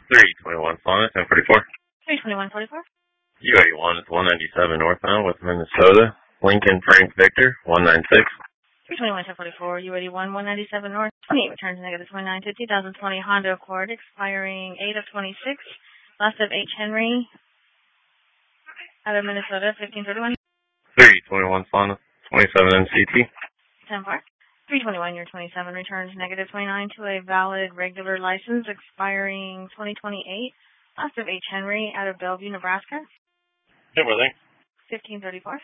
321 Fauna, 1044. 32144. U81 is 197 northbound with Minnesota. Lincoln Frank Victor, 196. 321 1044. U81 197 north. 28 returns negative 2950. 2020 Honda Accord expiring 8 of 26. Last of H. Henry out of Minnesota, 1531. 321 Fauna, 27 MCT. 10-4. 321 year 27 returns negative 29 to a valid regular license expiring 2028. Last of H. Henry out of Bellevue, Nebraska. Hey, Worthing. 1534.